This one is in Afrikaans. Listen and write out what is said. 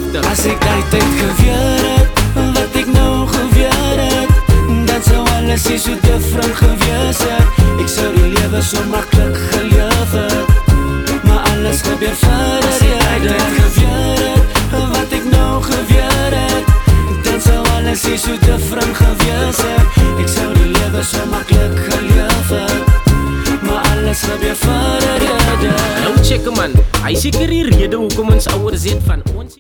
after. As ek die tyd geweer het, wat ek nou geweer het, dan sou alles hier so different gewees het. Ek sou die lewe so maklik geleef het, maar alles gebeur verder. As ek die tyd geweer het, wat ek nou geweer het, dan sou alles hier so different gewees het. Ek sou die lewe so maklik geleef het, maar alles gebeur verder. Nou check man, hy seker die rede hoekom ons ouers het van ons